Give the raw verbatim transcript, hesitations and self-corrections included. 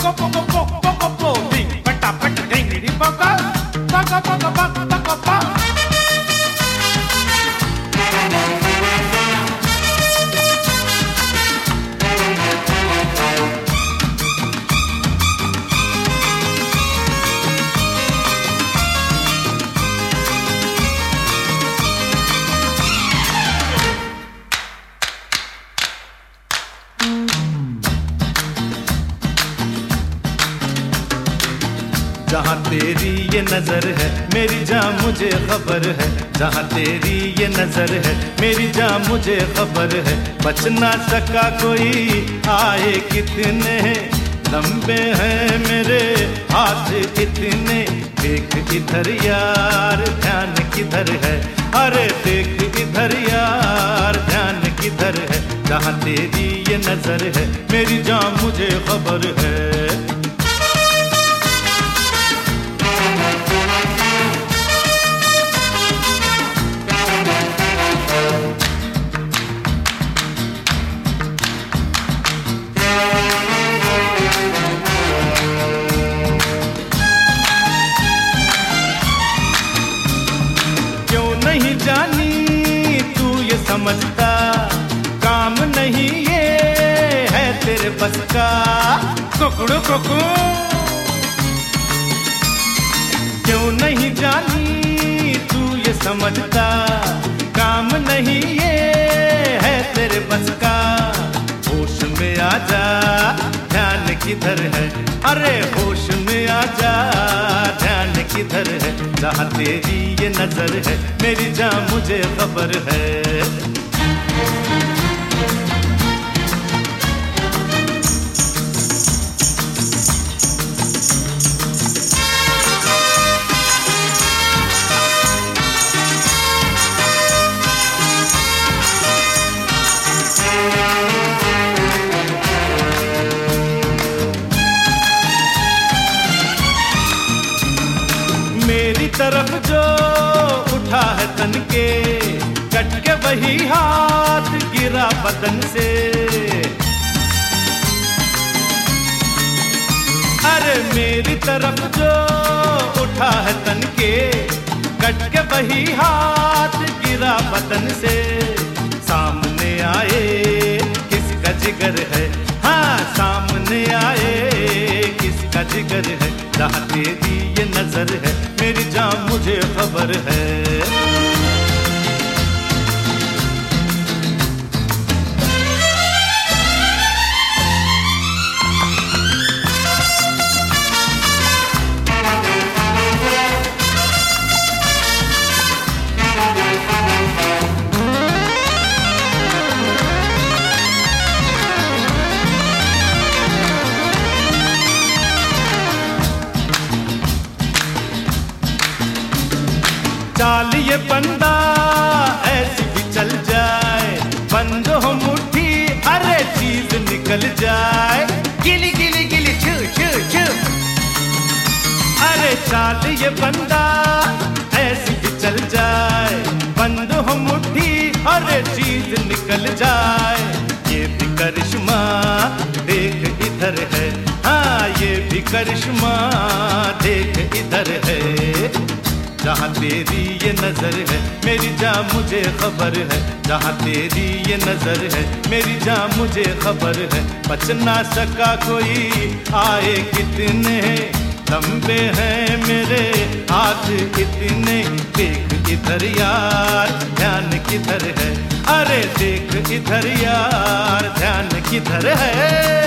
Poco पोको पो पोको पो दी पटा पट ढेंगड़ी पोको पोको पोको पो पोको पो जहाँ तेरी ये नजर है मेरी जान मुझे खबर है, जहाँ तेरी ये नजर है मेरी जान मुझे खबर है। बच ना सका कोई आए कितने लंबे हैं मेरे हाथ इतने, देख इधर यार ध्यान किधर है, अरे देख इधर यार ध्यान किधर है। जहाँ तेरी ये नजर है मेरी जान मुझे खबर है। नहीं जानी तू ये समझता काम नहीं ये है तेरे बस का, कुकड़ू कुकू क्यों नहीं जानी तू ये समझता काम नहीं ये है तेरे बस का। होश में आ जा ध्यान किधर है, अरे होश में आ जा ध्यान किधर है। जहाँ तेरी ये नजर है मेरी जान मुझे खबर है। मेरी तरफ जो उठा है तन के कट के वही हाथ गिरा बदन से, अरे मेरी तरफ जो उठा है तन के कट के वही हाथ गिरा बदन से। सामने आए किसका जिगर है, हाँ सामने आए किसका जिगर है। जहाँ तेरी ये नजर है मेरी जान मुझे खबर है। चाल ये बंदा ऐसी भी चल जाए, बंद हो मुट्ठी अरे चीज निकल जाए। गिली गिली गिली छू छू छू, अरे चाल ये बंदा ऐसी भी चल जाए, बंद हो मुट्ठी अरे चीज निकल जाए। ये भी करिश्मा देख इधर है, हाँ ये भी करिश्मा देख इधर है। जहाँ तेरी ये नजर है मेरी जान मुझे खबर है, जहाँ तेरी ये नजर है मेरी जान मुझे खबर है। बच ना सका कोई आए कितने लंबे हैं मेरे हाथ इतने, देख इधर यार ध्यान किधर है, अरे देख इधर यार ध्यान किधर है।